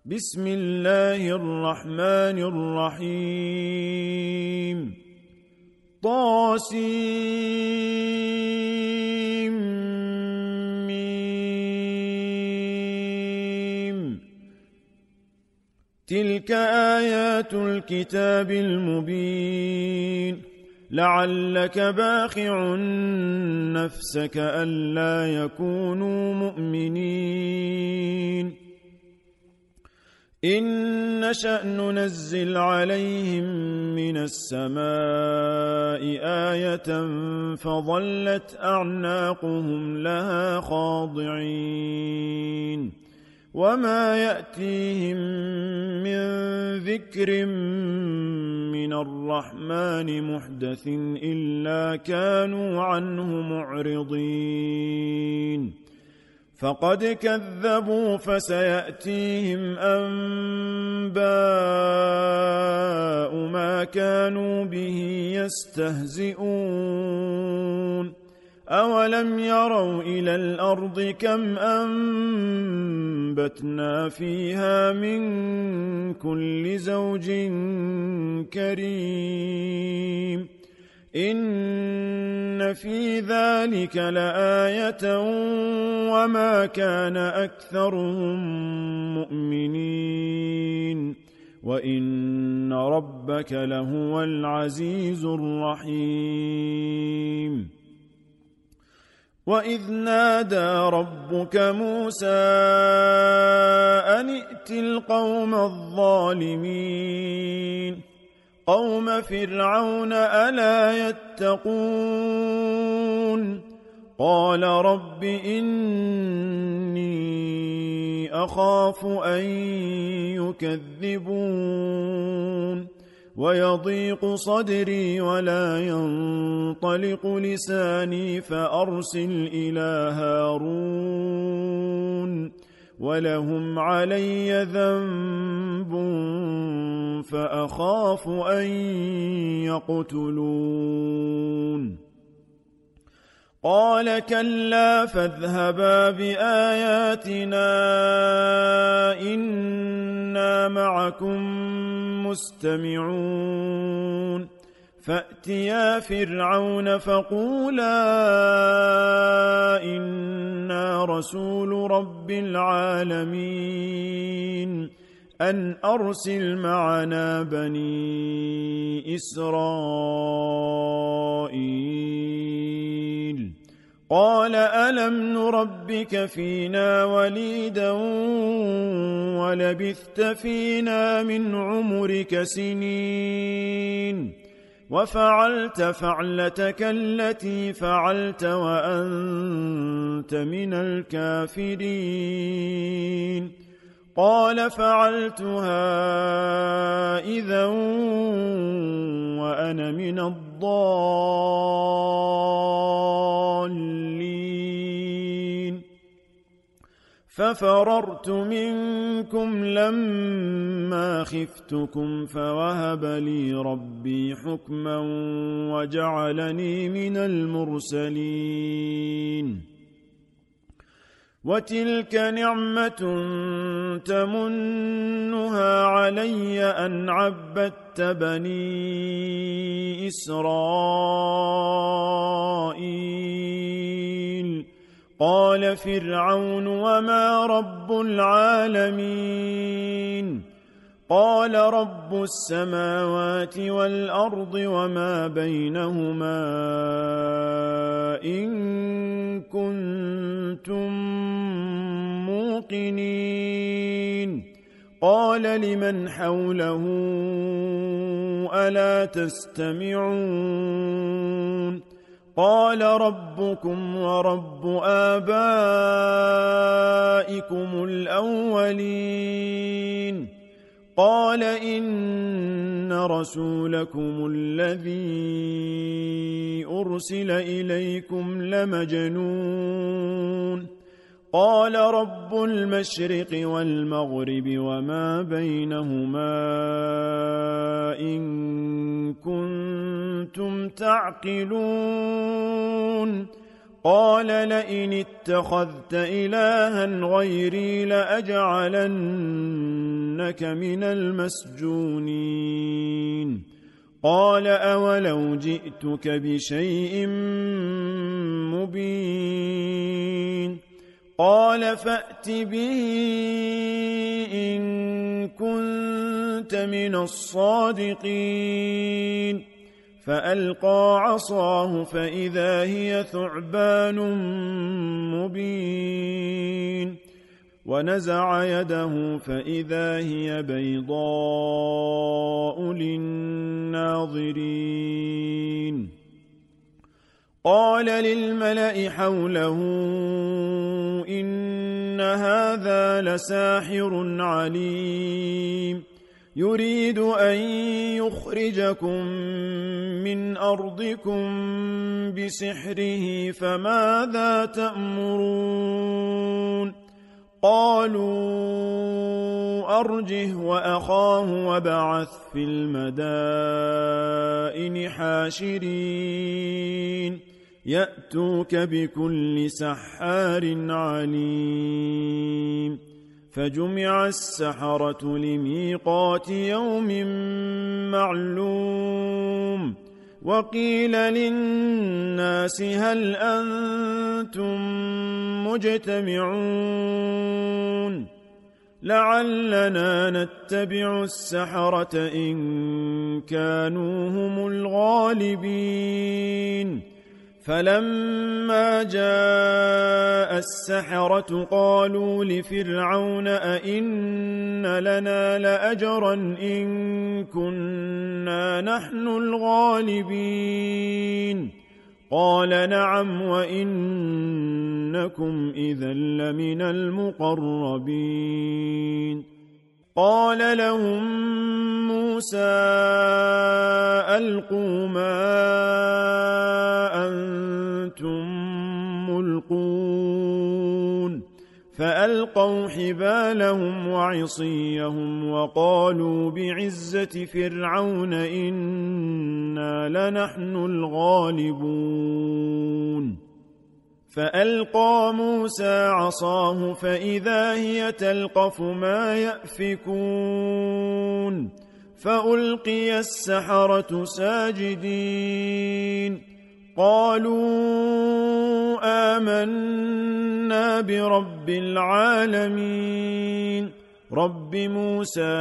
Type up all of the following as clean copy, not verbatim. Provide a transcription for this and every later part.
بسم الله الرحمن الرحيم طاسيم تلك آيات الكتاب المبين لعلك باخع نفسك ألا يكونوا مؤمنين إن نشأ ننزل عليهم من السماء آية فظلت أعناقهم لها خاضعين وما يأتيهم من ذكر من الرحمن محدث إلا كانوا عنه معرضين فقد كذبوا فسيأتيهم أنباء ما كانوا به يستهزئون أولم يروا إلى الأرض كم أنبتنا فيها من كل زوج كريم إن في ذلك لآية وما كان أكثرهم مؤمنين وإن ربك لهو العزيز الرحيم وإذ نادى ربك موسى أن ائت القوم الظالمين قوم فرعون ألا يتقون قال رب إني أخاف أن يكذبون ويضيق صدري ولا ينطلق لساني فأرسل إلى هارون ولهم علي ذنب فأخاف أن يقتلون قال كلا فاذهبا بآياتنا إنا معكم مستمعون فأتيا فرعون فقولا إنا رسول رب العالمين أن أرسل معنا بني إسرائيل قال ألم نربك فينا وليدا ولبثت فينا من عمرك سنين وفعلت فعلتك التي فعلت وأنت من الكافرين قال فعلتها إذا وأنا من الضالين ففررت منكم لما خفتكم فوهب لي ربي حكما وجعلني من المرسلين وتلك نعمة تمنها علي أن عبدت بني إسرائيل قال فرعون وما رب العالمين قال رب السماوات والأرض وما بينهما إن كنتم موقنين قال لمن حوله ألا تستمعون قال ربكم ورب آبائكم الأولين قال إن رسولكم الذي أرسل إليكم لمجنون قال رب المشرق والمغرب وما بينهما إن كنتم تعقلون قال لئن اتخذت إلها غيري لأجعلن لأجعلنك من المسجونين قال أولو جئتك بشيء مبين قال فأت به إن كنت من الصادقين فألقى عصاه فإذا هي ثعبان مبين ونزع يده فإذا هي بيضاء للناظرين قال للملأ حوله إن هذا لساحر عليم يريد أن يخرجكم من أرضكم بسحره فماذا تأمرون قالوا أرجه وأخاه وابعث في المدائن حاشرين يأتوك بكل سحار عليم فجمع السحرة لميقات يوم معلوم وقيل للناس هل أنتم مجتمعون لعلنا نتبع السحرة إن كانوا هم الغالبين فلما جاء السحرة قالوا لفرعون أئن لنا لأجرا إن كنا نحن الغالبين قال نعم وإنكم إذا لمن المقربين قال لهم موسى ألقوا ما أنتم ملقون فألقوا حبالهم وعصيهم وقالوا بعزة فرعون إنا لنحن الغالبون فألقى موسى عصاه فإذا هي تلقف ما يأفكون فألقي السحرة ساجدين قالوا آمنا برب العالمين رب موسى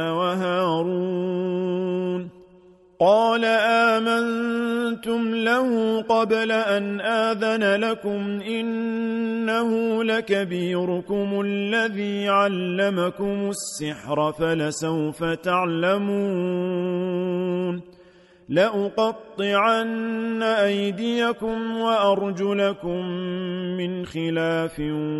وهارون قال آمنتم له قبل أن آذن لكم إنه لكبيركم الذي علمكم السحر فلسوف تعلمون لأقطعن أيديكم وأرجلكم من خلاف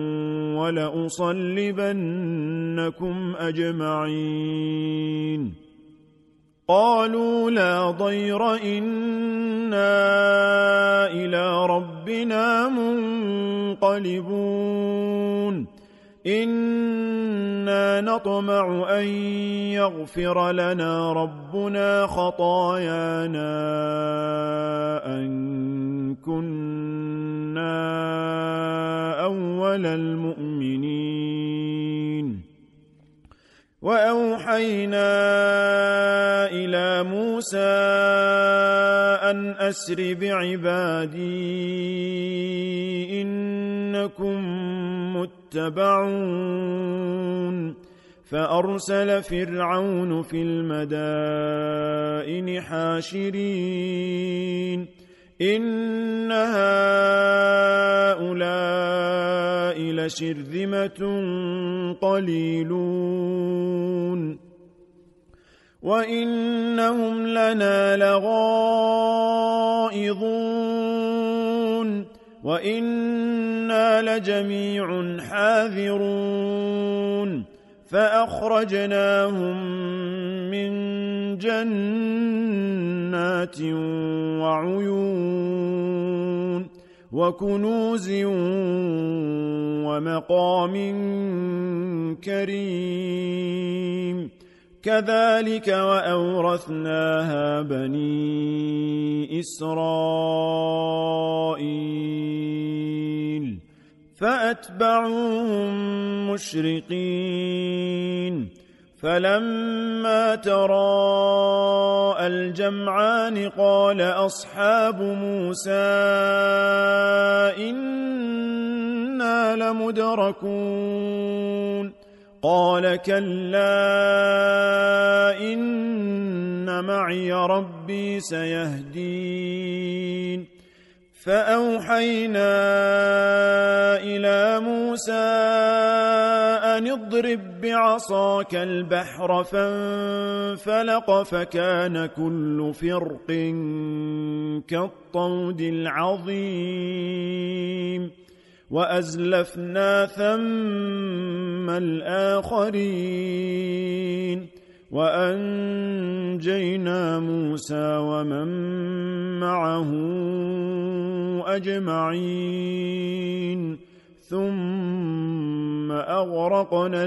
ولأصلبنكم أجمعين قالوا لا ضير إنا إلى ربنا منقلبون إنا نطمع أن يغفر لنا ربنا خطايانا أن كنا أول المؤمنين وأوحينا إلى موسى أن أسر بعبادي إنكم متبعون فأرسل فرعون في المدائن حاشرين إن هؤلاء لشرذمة قليلون وإنهم لنا لغائظون وإنا لجميع حاذرون فأخرجناهم من جنات وعيون وكنوز ومقام كريم كذلك وأورثناها بني إسرائيل فأتبعوهم مشرقين فلما تراءى الجمعان قال أصحاب موسى إنا لمدركون قال كلا إن معي ربي سيهدين فأوحينا إلى موسى أن اضرب بعصاك البحر فانفلق فكان كل فرق كالطود العظيم وأزلفنا ثم الآخرين وأنجينا موسى ومن معه أجمعين ثم أغرقنا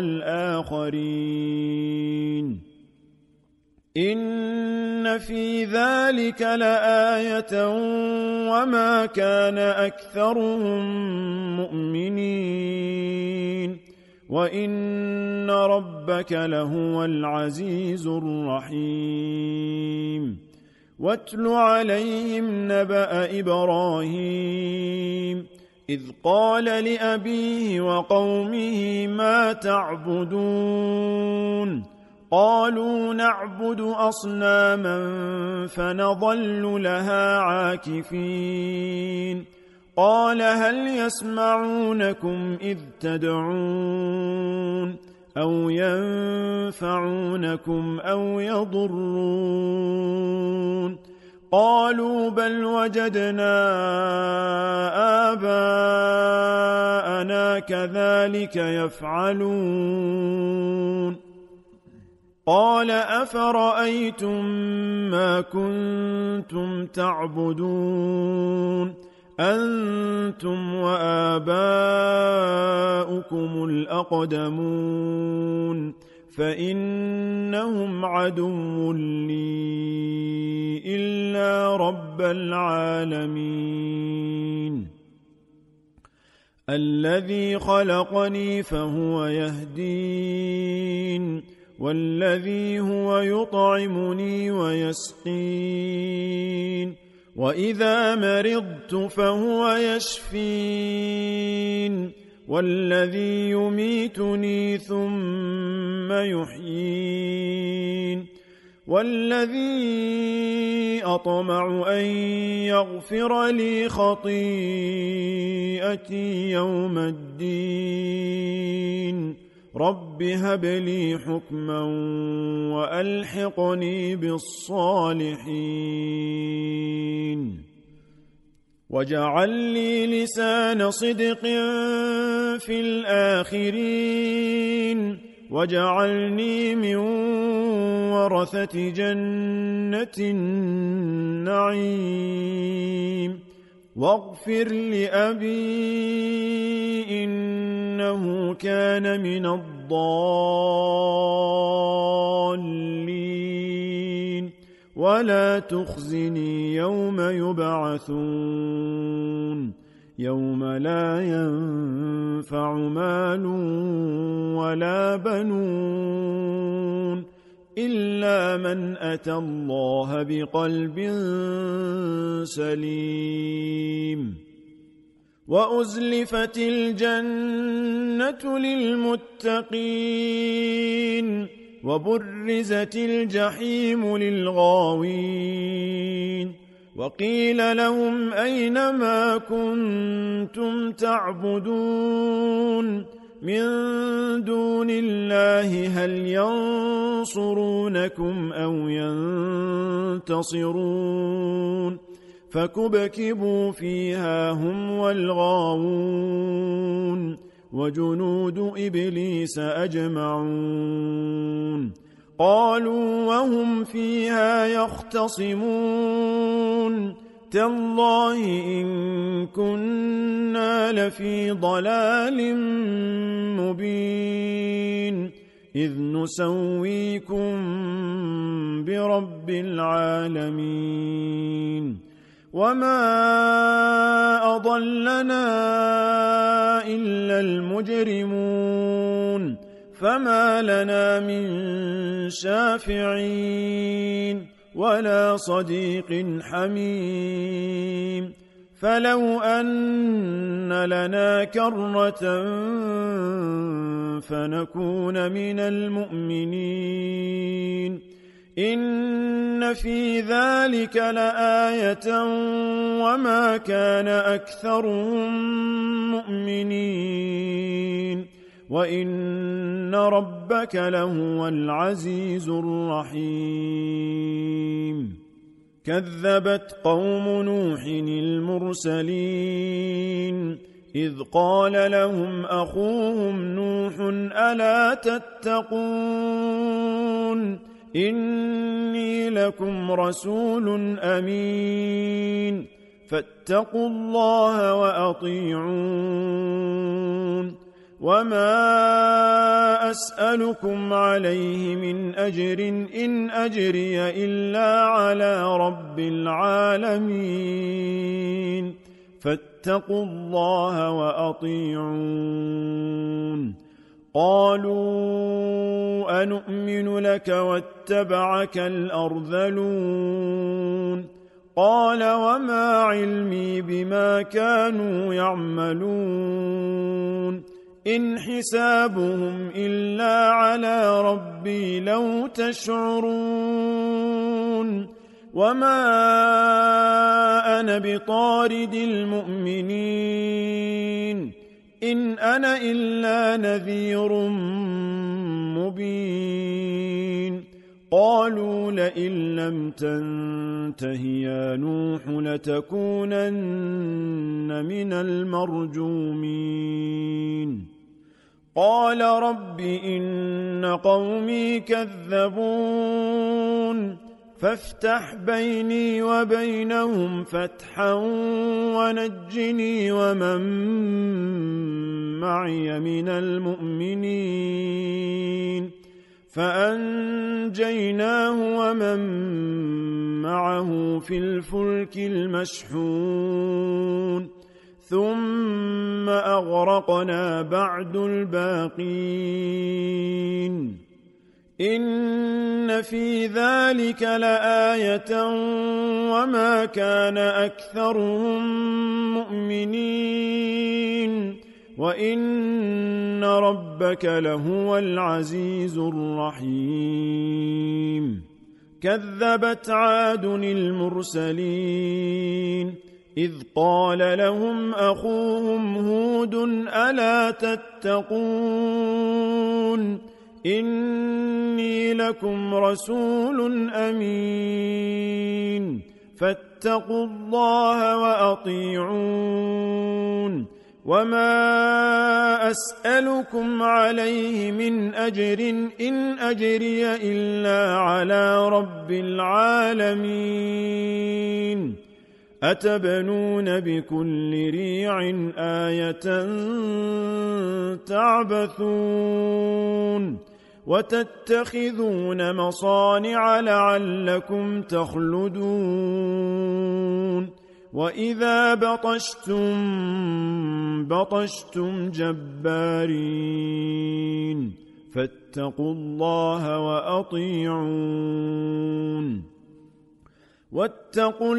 الآخرين إن في ذلك لآية وما كان أكثرهم مؤمنين وإن ربك لهو العزيز الرحيم واتل عليهم نبأ إبراهيم إذ قال لأبيه وقومه ما تعبدون قالوا نعبد أصناما فنظل لها عاكفين قال هل يسمعونكم إذ تدعون أو ينفعونكم أو يضرون قالوا بل وجدنا آباءنا كذلك يفعلون قال أفرأيتم ما كنتم تعبدون أنتم وآباؤكم الأقدمون فإنهم عدو لي إلا رب العالمين الذي خلقني فهو يهدين والذي هو يطعمني ويسقين وإذا مرضت فهو يشفين والذي يميتني ثم يحيين والذي أطمع أن يغفر لي خطيئتي يوم الدين رب هب لي حكما وألحقني بالصالحين واجعل لي لسان صدق في الآخرين واجعلني من ورثة جنة النعيم واغفر لأبي إنه كان من الضالين ولا تخزني يوم يبعثون يوم لا ينفع مال ولا بنون إلا من أتى الله بقلب سليم وأزلفت الجنة للمتقين وبرزت الجحيم للغاوين وقيل لهم أين ما كنتم تعبدون من دون الله هل ينصرونكم أو ينتصرون فكبكبوا فيها هم والغاوون وجنود إبليس أجمعون قالوا وهم فيها يختصمون تالله إن كنا لفي ضلال مبين إذ نسويكم برب العالمين وما أضلنا إلا المجرمون فما لنا من شافعين ولا صديق حميم فلو أن لنا كرة فنكون من المؤمنين إن في ذلك لآية وما كان أكثرهم مؤمنين وإن ربك لهو العزيز الرحيم كذبت قوم نوح المرسلين إذ قال لهم أخوهم نوح ألا تتقون إني لكم رسول أمين فاتقوا الله وأطيعون وما أسألكم عليه من أجر إن أجري إلا على رب العالمين فاتقوا الله وأطيعون قالوا أنؤمن لك واتبعك الأرذلون قال وما علمي بما كانوا يعملون إن حسابهم إلا على ربي لو تشعرون وما أنا بطارد المؤمنين إن أنا إلا نذير مبين قالوا لئن لم تنته يا نوح لتكونن من المرجومين قال رب إن قومي كذبون فافتح بيني وبينهم فتحا ونجني ومن معي من المؤمنين فأنجيناه ومن معه في الفلك المشحون ثم أغرقنا بعد الباقين إن في ذلك لآية وما كان أكثرهم مؤمنين وإن ربك لهو العزيز الرحيم كذبت عاد المرسلين إذ قال لهم أخوهم هود ألا تتقون إني لكم رسول أمين فاتقوا الله وأطيعون وما أسألكم عليه من أجر إن أجري إلا على رب العالمين أتبنون بكل ريع آية تعبثون وتتخذون مصانع لعلكم تخلدون وإذا بطشتم جبارين فاتقوا الله وأطيعون واتقوا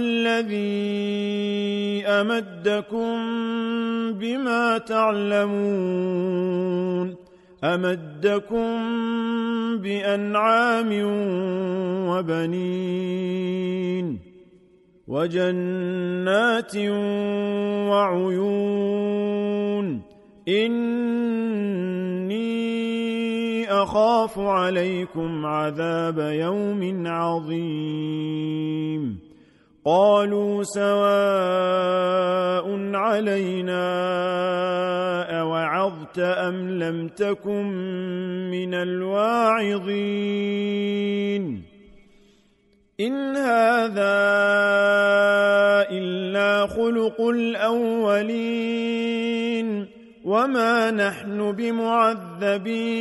الذي أمدكم بما تعلمون أمدكم بأنعام وبنين وجنات وعيون إني أخاف عليكم عذاب يوم عظيم قالوا سواء علينا أوعظت أم لم تكن من الواعظين إن هذا إلا خلق الأولين وما نحن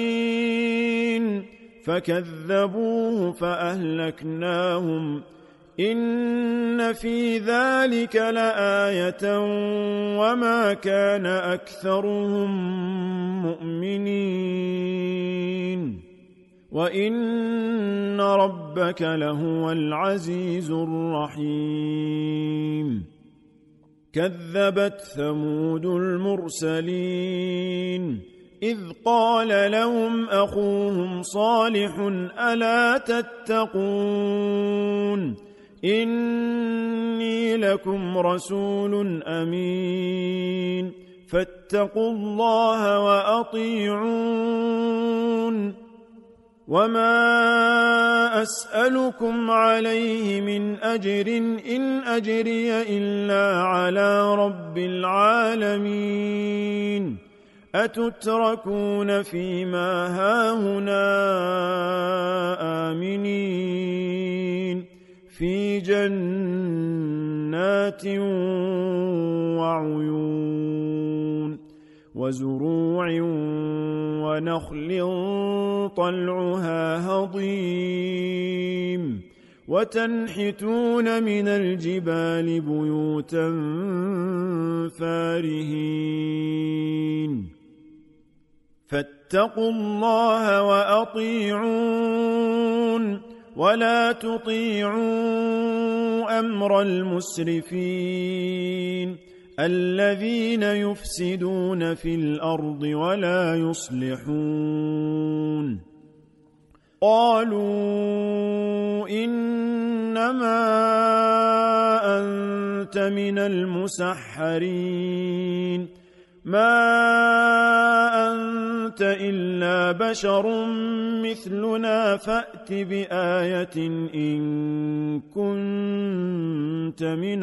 بمعذبين فكذبوه فأهلكناهم إن في ذلك لآية وما كان أكثرهم مؤمنين وإن ربك لهو العزيز الرحيم كذبت ثمود المرسلين إذ قال لهم أخوهم صالح ألا تتقون إني لكم رسول أمين فاتقوا الله وأطيعون وما أسألكم عليه من أجر إن أجري إلا على رب العالمين أتتركون فيما هاهنا آمنين في جنات وعيون وزروع ونخل طلعها هضيم وتنحتون من الجبال بيوتا فارهين فاتقوا الله وأطيعون ولا تطيعوا أمر المسرفين الذين يفسدون في الأرض ولا يصلحون قالوا إنما أنت من المسحرين ما أنت إلا بشر مثلنا فأت بآية إن كنت من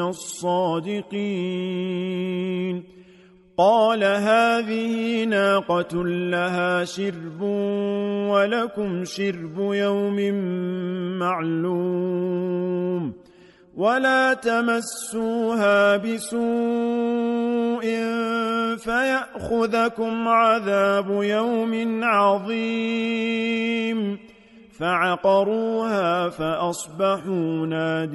الصادقين قال هذه ناقة لها شرب ولكم شرب يوم معلوم ولا تمسوها بسوء فيأخذكم عذاب يوم عظيم فعقروها فأصبحوا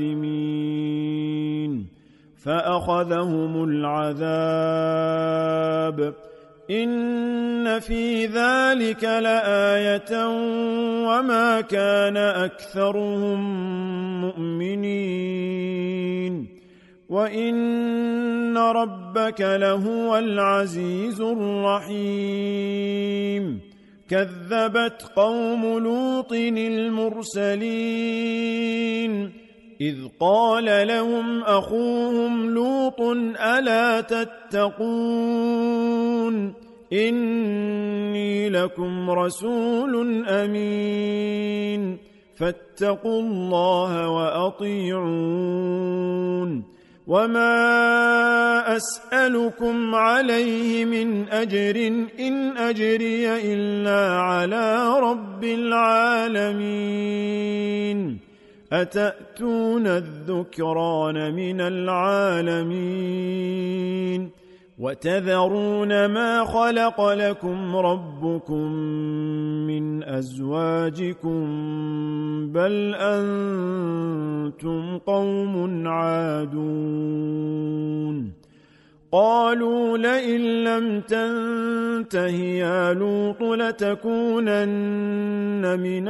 نادمين فأخذهم العذاب إن في ذلك لآية وما كان أكثرهم مؤمنين وإن ربك لهو العزيز الرحيم كذبت قوم لوط المرسلين إذ قال لهم أخوهم لوط ألا تتقون إني لكم رسول أمين فاتقوا الله وأطيعون وما أسألكم عليه من أجر إن أجري إلا على رب العالمين أتأتون الذكران من العالمين وتذرون ما خلق لكم ربكم من أزواجكم بل أنتم قوم عادون قالوا لئن لم تنته يا لوط لتكونن من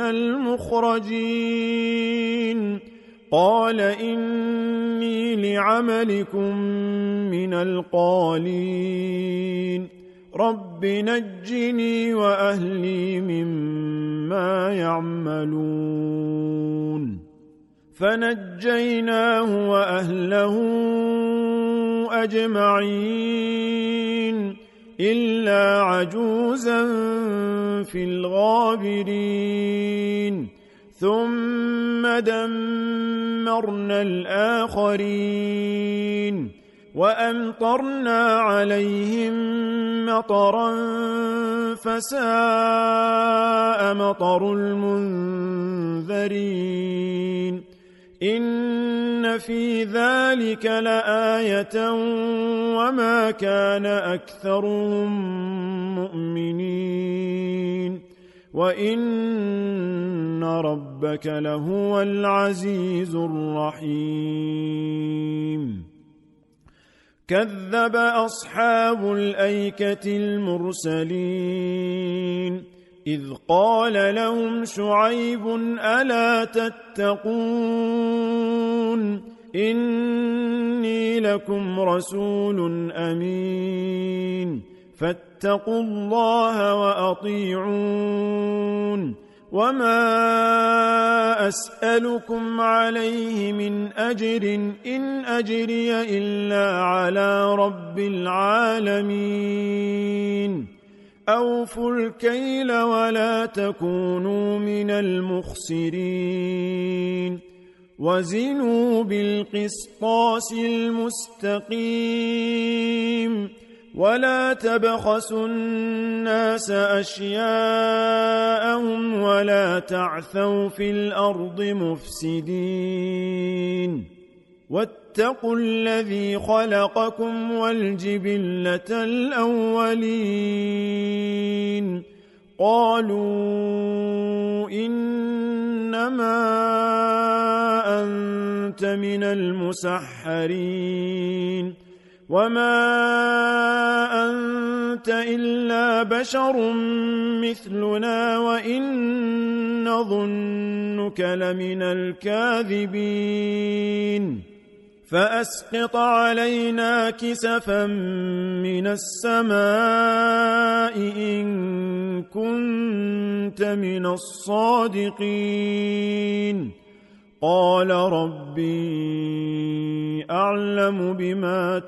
المخرجين قال إني لعملكم من القالين رب نجني وأهلي مما يعملون فنجيناه وأهله أجمعين إلا عجوزا في الغابرين ثم دمرنا الآخرين وأمطرنا عليهم مطرا فساء مطر المنذرين إن في ذلك لآية وما كان أكثرهم مؤمنين وإن ربك لهو العزيز الرحيم كذب أصحاب الأيكة المرسلين إذ قال لهم شعيب ألا تتقون إني لكم رسول أمين فاتقوا الله وأطيعون وما أسألكم عليه من أجر إن أجري إلا على رب العالمين أوفوا الكيل ولا تكونوا من المخسرين وزنوا بالقسطاس المستقيم ولا تبخسوا الناس أشياءهم ولا تعثوا في الأرض مفسدين واتقوا الذي خلقكم والجبلة الأولين قالوا إنما أنت من المسحرين وما أنت إلا بشر مثلنا وإن نظنك لمن الكاذبين فأسقط علينا كسفا من السماء إن كنت من الصادقين قال ربي أعلم بما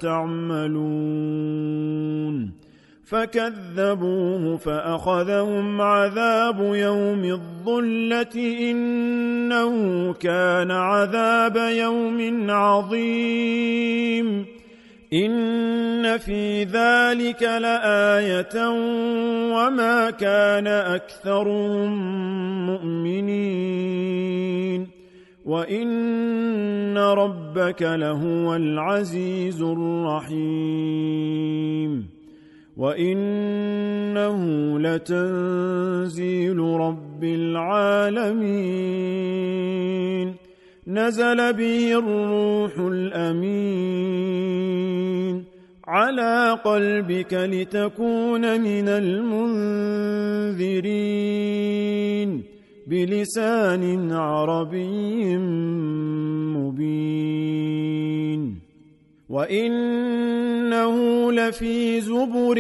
تعملون فكذبوه فأخذهم عذاب يوم الظلة إنه كان عذاب يوم عظيم إن في ذلك لآية وما كان أكثرهم مؤمنين وإن ربك لهو العزيز الرحيم وإنه لتنزيل رب العالمين نزل به الروح الأمين على قلبك لتكون من المنذرين بلسان عربي مبين وإنه لفي زبر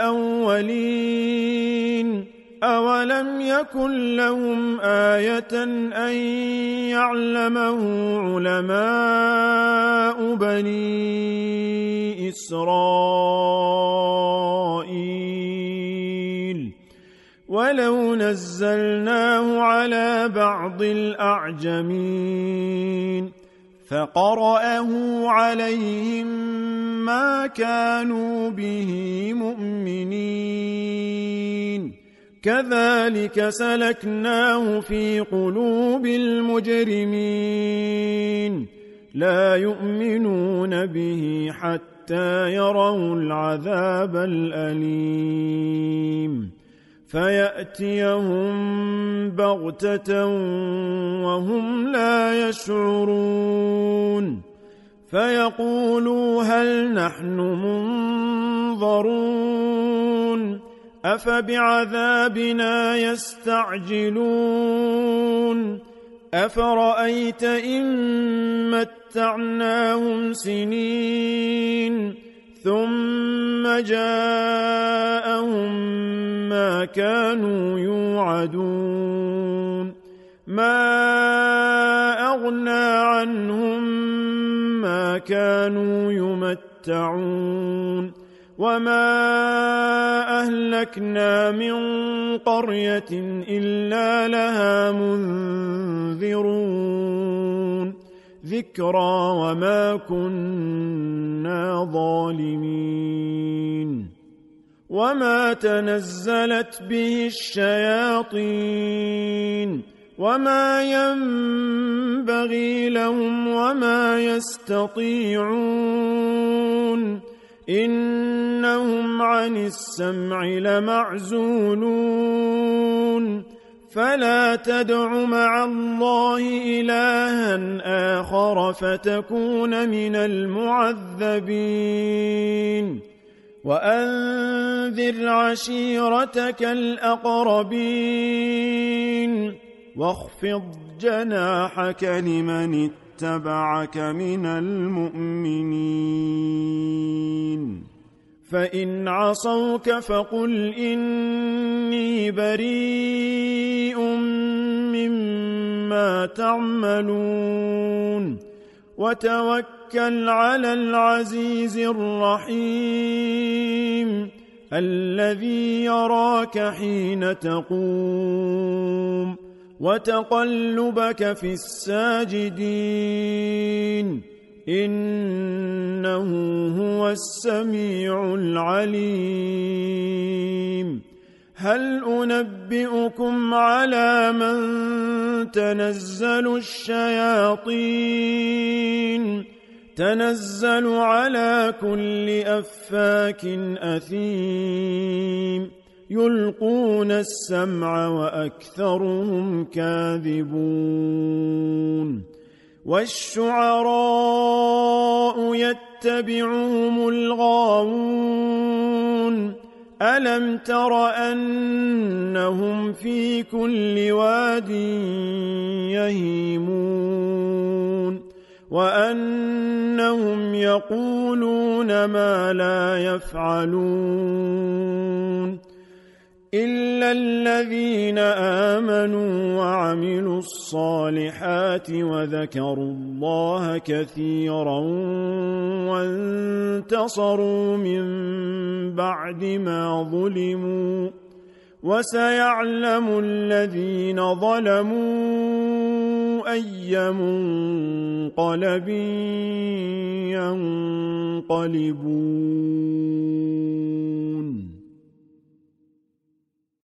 الأولين أولم يكن لهم آية أن يعلمه علماء بني إسرائيل ولو نزلناه على بعض الأعجمين فقرأه عليهم ما كانوا به مؤمنين كذلك سلكناه في قلوب المجرمين لا يؤمنون به حتى يروا العذاب الأليم فيأتيهم بغتة وهم لا يشعرون فيقولوا هل نحن منظرون أفبعذابنا يستعجلون أفرأيت إن متعناهم سنين ثم جاءهم ما كانوا يوعدون ما أغنى عنهم ما كانوا يمتعون وما أهلكنا من قرية إلا لها منذرون ذكرى وما كنا ظالمين وما تنزلت به الشياطين وما ينبغي لهم وما يستطيعون إنهم عن السمع لمعزولون فلا تدع مع الله إلها آخر فتكون من المعذبين وأنذر عشيرتك الأقربين واخفض جناحك لمن اتبعك من المؤمنين فإن عصوك فقل إني بريء مما تعملون وتوكل على العزيز الرحيم الذي يراك حين تقوم وتقلبك في الساجدين إنه هو السميع العليم هل أنبئكم على من تنزل الشياطين تنزل على كل أفاك أثيم يلقون السمع وأكثرهم كاذبون والشعراء يتبعهم الغاوون ألم تر أنهم في كل واد يهيمون وأنهم يقولون ما لا يفعلون إلا الذين آمنوا وعملوا الصالحات وذكروا الله كثيرا وانتصروا من بعد ما ظلموا وسيعلم الذين ظلموا أي منقلب ينقلبون